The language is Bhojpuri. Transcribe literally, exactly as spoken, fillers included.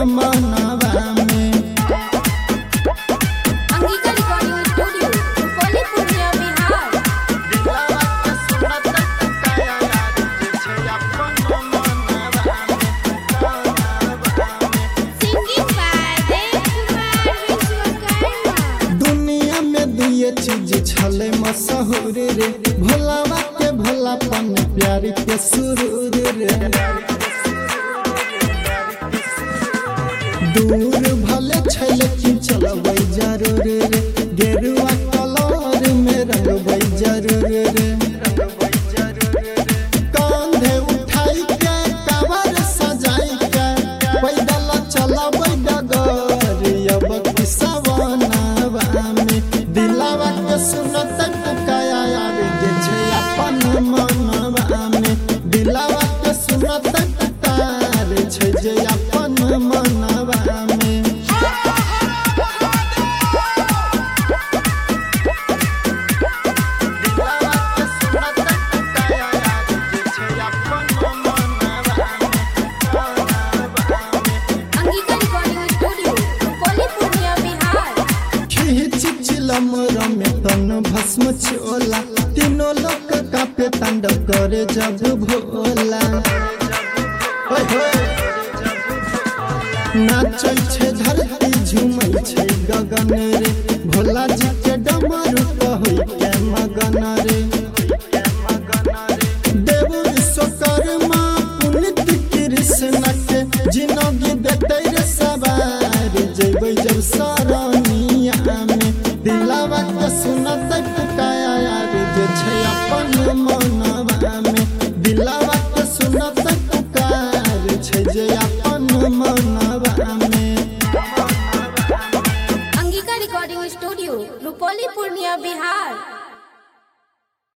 मनवा में। दुनिया में दुए चीज छले मशहूर रे, भोलावा के भोलापन प्यार के सुरूर रे। दूर भले छले कि चलबै जरूर रे, गेरुआ कलर में रंगबै जरूर रे। कांधे उठाई के कावर सजाई के पैदल चलबै डगर अब किसवनवा में। दिलावा के सुनत काया यार जे छै अपन मनवा में। दिलावा के सुनत तार छै जे अपन मनवा में। चिलम में तन भस्म छोला, तीनों लोग कापे तांडव करे जब भोला। नाचै छै धरती झूमै छै गगन रे, भोला जी के डमरू कहै के मगन रे। देव विश्वकर्मा पुनित कृष्ण के जिनगी देतै रे सवार, जैबै जब सरनिया में। दिलावा के सुनत काया यार जे छै अपन मनवा में। दिलावा के सुनत पुकार छै जे अपन मनवा में। Angika recording studio, Rupauli, Purnia, Bihar.